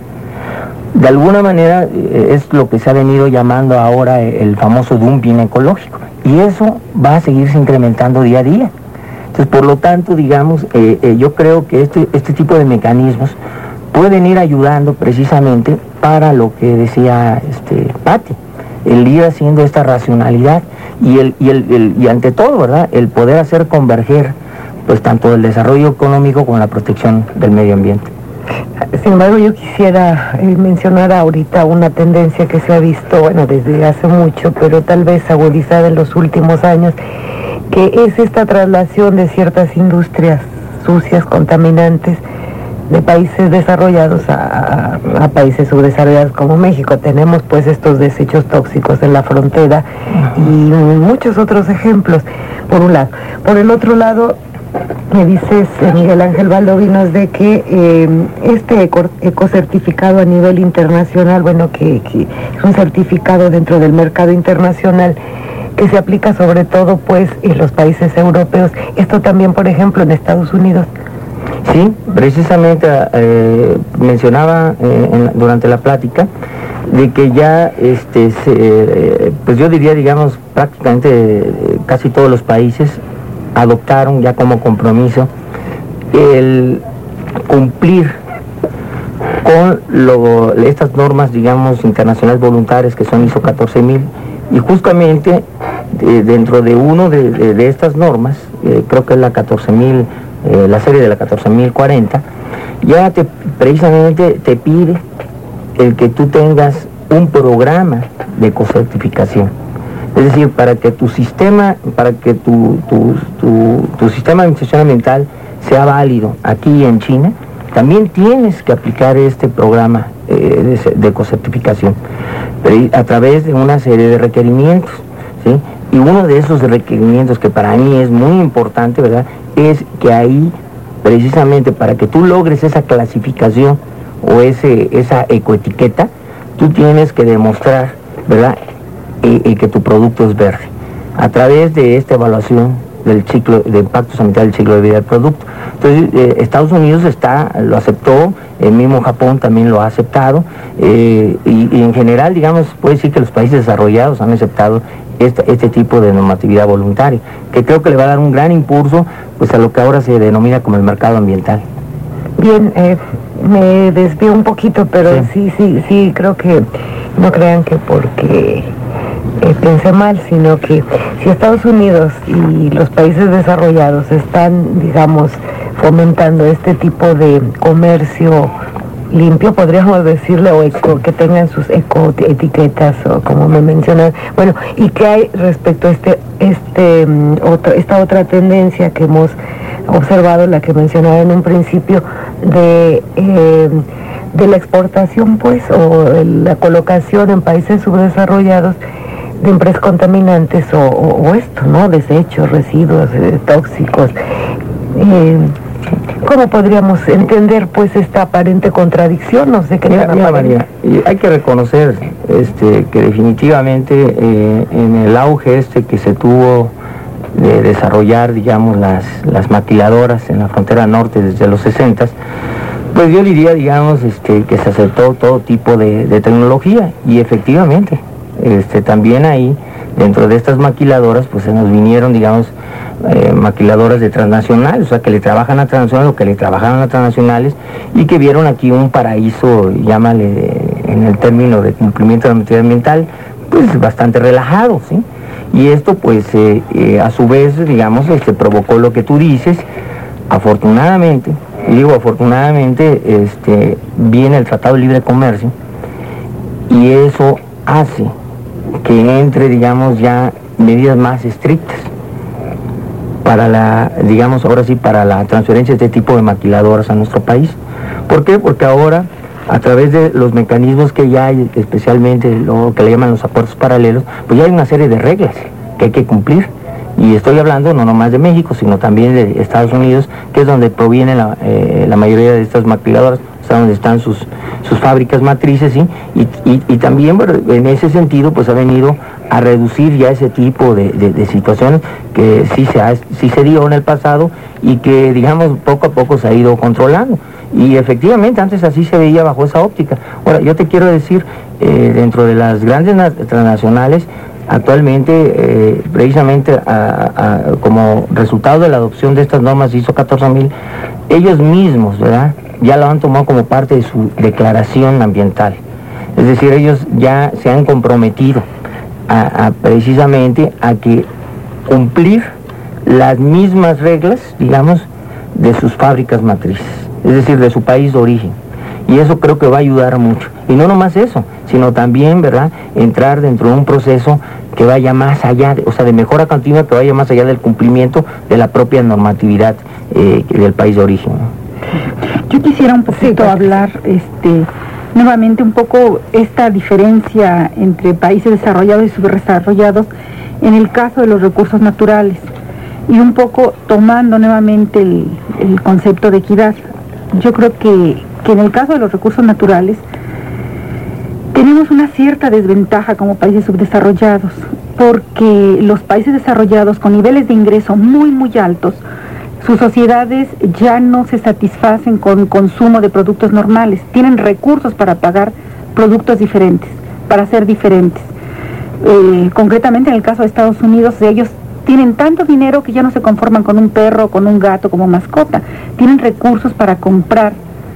D: De alguna manera es lo que se ha venido llamando ahora el famoso dumping ecológico, y eso va a seguirse incrementando día a día. Entonces, por lo tanto, digamos, yo creo que este tipo de mecanismos pueden ir ayudando precisamente para lo que decía Patti, el ir haciendo esta racionalidad y ante todo, ¿verdad?, el poder hacer converger pues tanto el desarrollo económico con la protección del medio ambiente.
C: Sin embargo, yo quisiera mencionar ahorita una tendencia que se ha visto, bueno, desde hace mucho, pero tal vez agudizada en los últimos años, que es esta traslación de ciertas industrias sucias, contaminantes, de países desarrollados a países subdesarrollados como México. Tenemos pues estos desechos tóxicos en la frontera y muchos otros ejemplos, por un lado. Por el otro lado, me dices, Miguel Ángel Valdovinos, de que este ecocertificado a nivel internacional, bueno, que es un certificado dentro del mercado internacional, que se aplica sobre todo pues en los países europeos, esto también, por ejemplo, en Estados Unidos.
D: Sí, precisamente mencionaba durante la plática de que ya, pues yo diría, digamos, prácticamente casi todos los países adoptaron ya como compromiso el cumplir con estas normas, digamos, internacionales voluntarias que son ISO 14000, y justamente dentro de uno de estas normas, creo que es la 14000, la serie de la 14040, ya precisamente te pide el que tú tengas un programa de ecocertificación. Es decir, para que tu sistema, tu sistema de administración ambiental sea válido aquí en China, también tienes que aplicar este programa de ecocertificación a través de una serie de requerimientos, ¿sí? Y uno de esos requerimientos que para mí es muy importante, ¿verdad?, es que ahí, precisamente para que tú logres esa clasificación o esa ecoetiqueta, tú tienes que demostrar, ¿verdad?, que tu producto es verde, a través de esta evaluación del ciclo de impactos ambientales del ciclo de vida del producto. Entonces, Estados Unidos lo aceptó, el mismo Japón también lo ha aceptado, y en general, digamos, puede decir que los países desarrollados han aceptado este tipo de normatividad voluntaria, que creo que le va a dar un gran impulso pues a lo que ahora se denomina como el mercado ambiental.
C: Bien, me desvío un poquito, pero sí, creo que no crean que porque pensé mal, sino que si Estados Unidos y los países desarrollados están, digamos, fomentando este tipo de comercio limpio, podríamos decirle, o eco, que tengan sus ecoetiquetas, o como me mencionan. Bueno, ¿y qué hay respecto a esta otra tendencia que hemos observado, la que mencionaba en un principio, de la exportación, pues, o la colocación en países subdesarrollados de empresas contaminantes o esto, ¿no?, desechos, residuos tóxicos? ¿Cómo podríamos entender pues esta aparente contradicción? No sé qué.
D: Mira, María, hay que reconocer que definitivamente en el auge que se tuvo de desarrollar, digamos, las maquiladoras en la frontera norte desde los 60s, pues yo diría, digamos, que se aceptó todo tipo de tecnología, y efectivamente también ahí, dentro de estas maquiladoras, pues se nos vinieron, digamos, maquiladoras de transnacionales, o sea, que le trabajan a transnacionales o que le trabajaron a transnacionales, y que vieron aquí un paraíso, llámale en el término de cumplimiento de la normativa ambiental, pues bastante relajado, ¿sí? Y esto, pues, a su vez, digamos, provocó lo que tú dices. Afortunadamente, y digo afortunadamente, viene el Tratado de Libre Comercio, y eso hace que entre, digamos, ya medidas más estrictas para digamos, ahora sí, para la transferencia de este tipo de maquiladoras a nuestro país. ¿Por qué? Porque ahora, a través de los mecanismos que ya hay, especialmente lo que le llaman los acuerdos paralelos, pues ya hay una serie de reglas que hay que cumplir. Y estoy hablando no nomás de México, sino también de Estados Unidos, que es donde proviene la mayoría de estas maquiladoras, o sea, donde están sus fábricas matrices, ¿sí? Y también, bueno, en ese sentido, pues ha venido a reducir ya ese tipo de situaciones que sí se dio en el pasado, y que, digamos, poco a poco se ha ido controlando. Y efectivamente antes así se veía bajo esa óptica. Ahora, yo te quiero decir, dentro de las grandes transnacionales, actualmente, precisamente como resultado de la adopción de estas normas ISO 14000, ellos mismos, ¿verdad?, ya lo han tomado como parte de su declaración ambiental. Es decir, ellos ya se han comprometido precisamente a que cumplir las mismas reglas, digamos, de sus fábricas matrices, es decir, de su país de origen. Y eso creo que va a ayudar mucho. Y no nomás eso, sino también, ¿verdad?, entrar dentro de un proceso que vaya más allá, o sea, de mejora continua, que vaya más allá del cumplimiento de la propia normatividad del país de origen, ¿no?
E: Yo quisiera un poquito hablar, nuevamente un poco esta diferencia entre países desarrollados y subdesarrollados en el caso de los recursos naturales. Y un poco tomando nuevamente el concepto de equidad, yo creo que en el caso de los recursos naturales tenemos una cierta desventaja como países subdesarrollados, porque los países desarrollados con niveles de ingreso muy muy altos, sus sociedades ya no se satisfacen con consumo de productos normales, tienen recursos para pagar productos diferentes, para ser diferentes. Concretamente en el caso de Estados Unidos, ellos tienen tanto dinero que ya no se conforman con un perro o con un gato como mascota, tienen recursos para comprar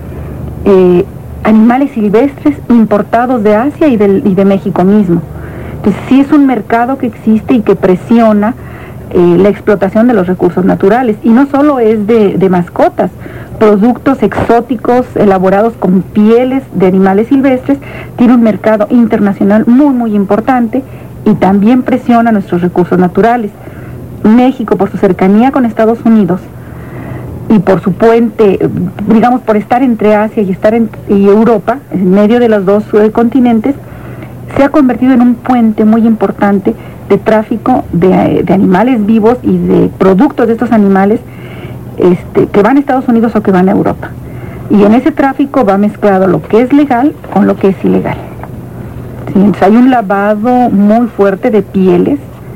E: animales silvestres importados de Asia y de México mismo. Entonces sí es un mercado que existe y que presiona la explotación de los recursos naturales, y no solo es de mascotas, productos exóticos elaborados con pieles de animales silvestres, tiene un mercado internacional muy muy importante y también presiona nuestros recursos naturales. México, por su cercanía con Estados Unidos y por su puente, digamos por estar entre Asia y Europa, en medio de los dos continentes, se ha convertido en un puente muy importante de tráfico de animales vivos y de productos de estos animales que van a Estados Unidos o que van a Europa. Y en ese tráfico va mezclado lo que es legal con lo que es ilegal. ¿Sí? Entonces hay un lavado muy fuerte de pieles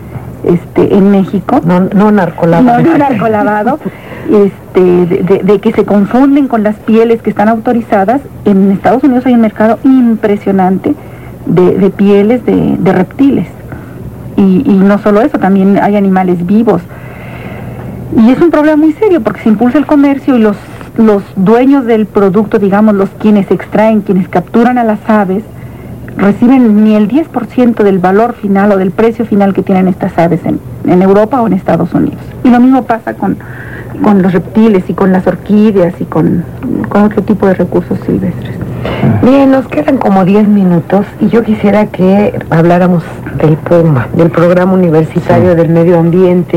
E: en México.
C: No narcolavado.
E: No narcolavado. De que se confunden con las pieles que están autorizadas. En Estados Unidos hay un mercado impresionante de pieles de reptiles. Y no solo eso, también hay animales vivos. Y es un problema muy serio porque se impulsa el comercio y los dueños del producto, digamos, quienes extraen, quienes capturan a las aves, reciben ni el 10% del valor final o del precio final que tienen estas aves en Europa o en Estados Unidos. Y lo mismo pasa con los reptiles y con las orquídeas y con otro tipo de recursos silvestres.
C: Bien, nos quedan como 10 minutos y yo quisiera que habláramos del PUMA, del Programa Universitario del Medio Ambiente.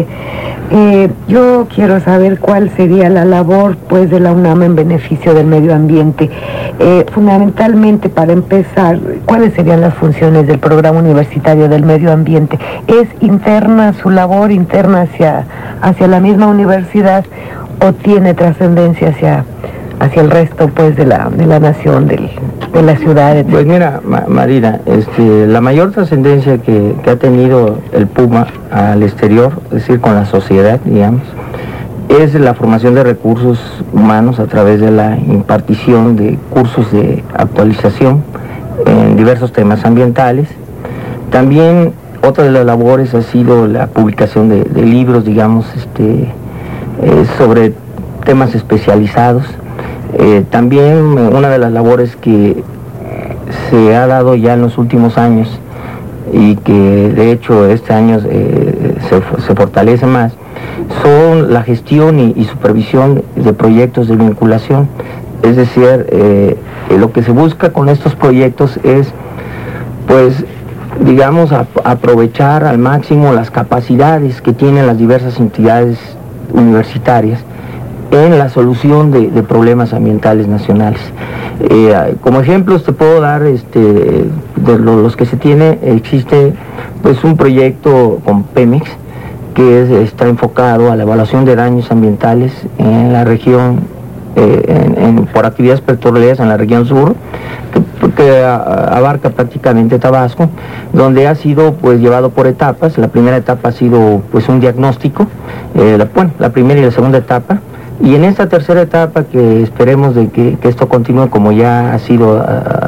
C: Yo quiero saber cuál sería la labor pues de la UNAM en beneficio del medio ambiente. Fundamentalmente, para empezar, ¿cuáles serían las funciones del Programa Universitario del Medio Ambiente? ¿Es interna su labor, interna hacia la misma universidad, o tiene trascendencia hacia el resto pues de la nación, de la ciudad, etc.?
D: Pues mira, Marina, la mayor trascendencia que ha tenido el PUMA al exterior, es decir, con la sociedad, digamos, es la formación de recursos humanos a través de la impartición de cursos de actualización en diversos temas ambientales. También otra de las labores ha sido la publicación de libros, digamos, sobre temas especializados. También una de las labores que se ha dado ya en los últimos años y que de hecho este año se fortalece más, son la gestión y supervisión de proyectos de vinculación. Es decir, lo que se busca con estos proyectos es, pues, digamos, aprovechar al máximo las capacidades que tienen las diversas entidades universitarias en la solución de problemas ambientales nacionales. Como ejemplos te puedo dar de los que se tiene. Existe pues un proyecto con Pemex que está enfocado a la evaluación de daños ambientales en la región, por actividades petroleras en la región sur, que abarca prácticamente Tabasco, donde ha sido pues llevado por etapas. La primera etapa ha sido pues un diagnóstico, la primera y la segunda etapa. Y en esta tercera etapa, que esperemos de que esto continúe como ya ha sido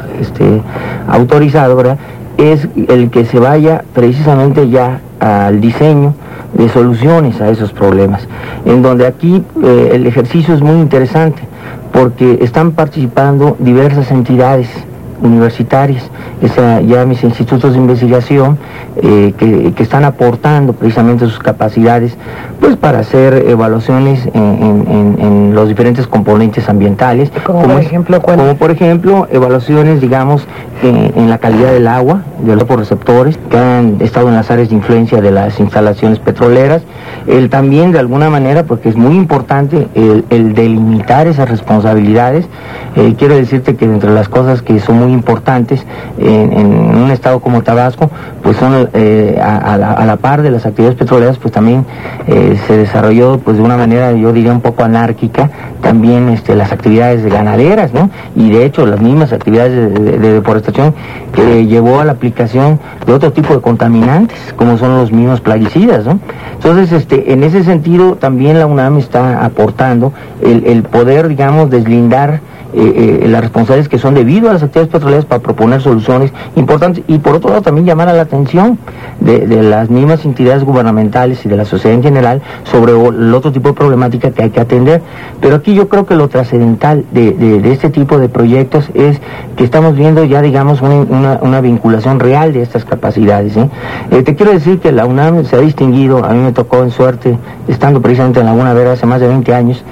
D: autorizado, ¿verdad?, es el que se vaya precisamente ya al diseño de soluciones a esos problemas, en donde aquí el ejercicio es muy interesante porque están participando diversas entidades universitarias, ya mis institutos de investigación que están aportando precisamente sus capacidades pues para hacer evaluaciones en los diferentes componentes ambientales, como por ejemplo evaluaciones, digamos, en la calidad del agua, de los receptores que han estado en las áreas de influencia de las instalaciones petroleras. También de alguna manera, porque es muy importante el delimitar esas responsabilidades. Quiero decirte que entre las cosas que son muy importantes en un estado como Tabasco, pues son a la par de las actividades petroleras, pues también se desarrolló pues de una manera, yo diría, un poco anárquica, también las actividades ganaderas, ¿no? Y de hecho las mismas actividades de deforestación que llevó a la aplicación de otro tipo de contaminantes, como son los mismos plaguicidas, ¿no? Entonces, en ese sentido, también la UNAM está aportando el poder, digamos, deslindar las responsabilidades que son debido a las actividades petroleras para proponer soluciones importantes, y por otro lado también llamar a la atención de las mismas entidades gubernamentales y de la sociedad en general sobre el otro tipo de problemática que hay que atender. Pero aquí yo creo que lo trascendental de este tipo de proyectos es que estamos viendo ya, digamos, una vinculación real de estas capacidades, ¿eh? Te quiero decir que la UNAM se ha distinguido, a mí me tocó en suerte, estando precisamente en Laguna Verde hace más de 20 años,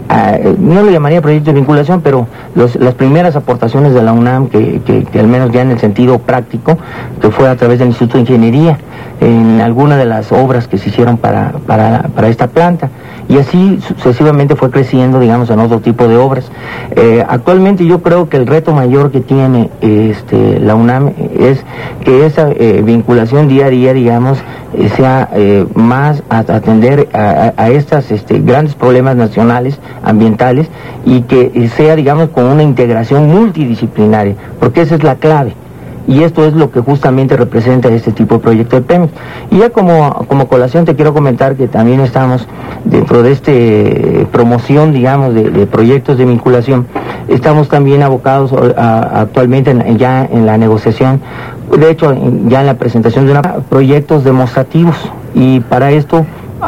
D: no le llamaría proyecto de vinculación, pero las primeras aportaciones de la UNAM, que al menos ya en el sentido práctico, que fue a través del Instituto de Ingeniería, en alguna de las obras que se hicieron para esta planta, y así sucesivamente fue creciendo, digamos, en otro tipo de obras. Actualmente yo creo que el reto mayor que tiene la UNAM es que esa vinculación día a día, digamos, sea más a atender a estas grandes problemas nacionales, ambientales, y que sea, digamos, con una integración multidisciplinaria, porque esa es la clave. Y esto es lo que justamente representa este tipo de proyecto de Pemex. Y ya como colación te quiero comentar que también estamos dentro de promoción, digamos, de proyectos de vinculación. Estamos también abocados actualmente ya en la negociación, de hecho ya en la presentación de proyectos demostrativos, y para esto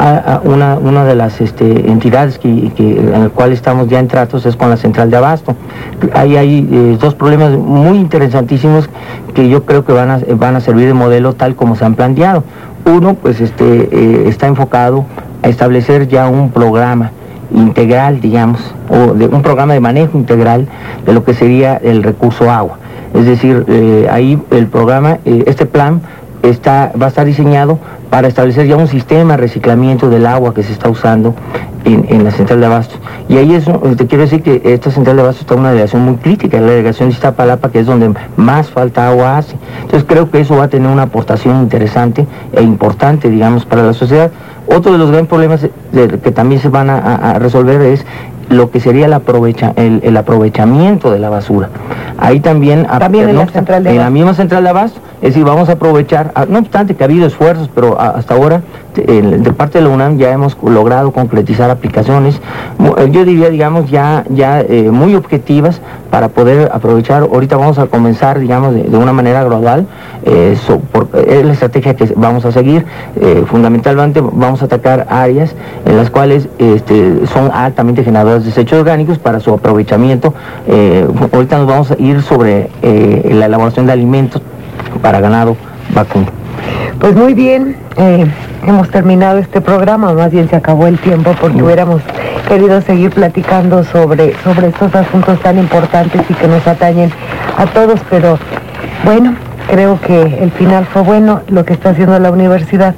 D: una de las entidades en el cual estamos ya en tratos es con la central de abasto. Ahí hay dos problemas muy interesantísimos que yo creo que van a servir de modelo tal como se han planteado. Uno, pues está enfocado a establecer ya un programa integral, digamos, o un programa de manejo integral de lo que sería el recurso agua. Es decir, ahí el programa, este plan va a estar diseñado para establecer ya un sistema de reciclamiento del agua que se está usando en la central de abasto. Y ahí te quiero decir que esta central de abasto está en una delegación muy crítica, la delegación de Iztapalapa, que es donde más falta agua hace. Entonces creo que eso va a tener una aportación interesante e importante, digamos, para la sociedad. Otro de los grandes problemas que también se van a resolver es lo que sería el aprovechamiento de la basura. Ahí también
C: en la central de abasto.
D: En la misma central de abasto, es decir, vamos a aprovechar, no obstante que ha habido esfuerzos, pero hasta ahora de parte de la UNAM ya hemos logrado concretizar aplicaciones, yo diría, digamos, ya muy objetivas para poder aprovechar. Ahorita vamos a comenzar, digamos, de una manera gradual, es la estrategia que vamos a seguir. Fundamentalmente vamos a atacar áreas en las cuales son altamente generadoras de desechos orgánicos para su aprovechamiento. Ahorita nos vamos a ir sobre la elaboración de alimentos para ganado vacuno.
C: Pues muy bien, hemos terminado este programa, más bien se acabó el tiempo, porque hubiéramos querido seguir platicando sobre estos asuntos tan importantes y que nos atañen a todos, pero bueno, creo que el final fue bueno, lo que está haciendo la universidad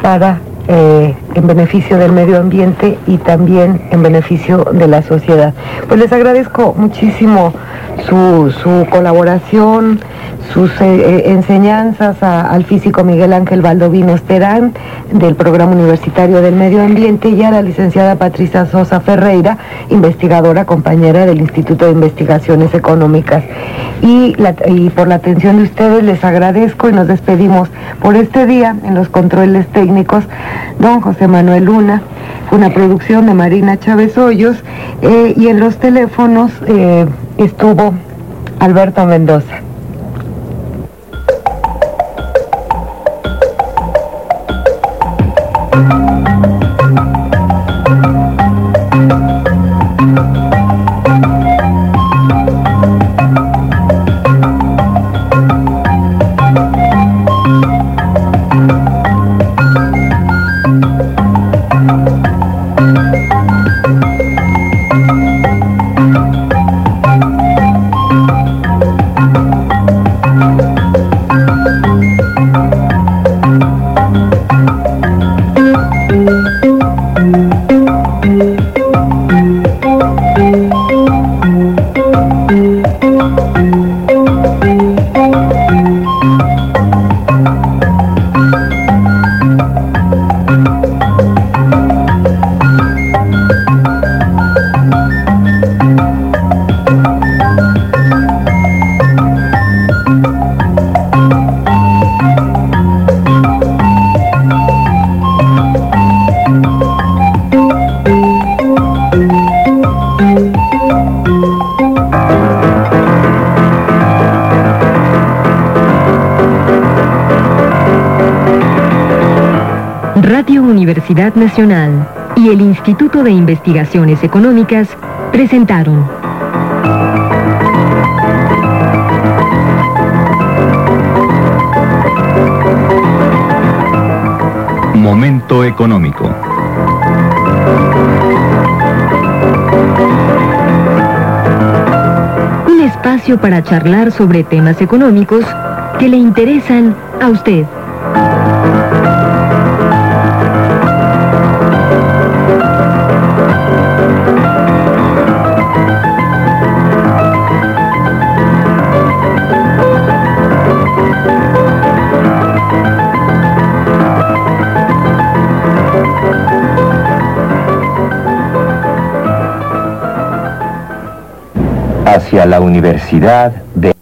C: en beneficio del medio ambiente y también en beneficio de la sociedad. Pues les agradezco muchísimo su colaboración, sus enseñanzas al físico Miguel Ángel Valdovinos Terán, del Programa Universitario del Medio Ambiente, y a la licenciada Patricia Sosa Ferreira, investigadora, compañera del Instituto de Investigaciones Económicas. Y por la atención de ustedes les agradezco y nos despedimos por este día. En los controles técnicos, don José Manuel Luna, una producción de Marina Chávez Hoyos, y en los teléfonos estuvo Alberto Mendoza.
A: Universidad Nacional y el Instituto de Investigaciones Económicas presentaron
B: Momento económico.
A: Un espacio para charlar sobre temas económicos que le interesan a usted.
F: Hacia la Universidad de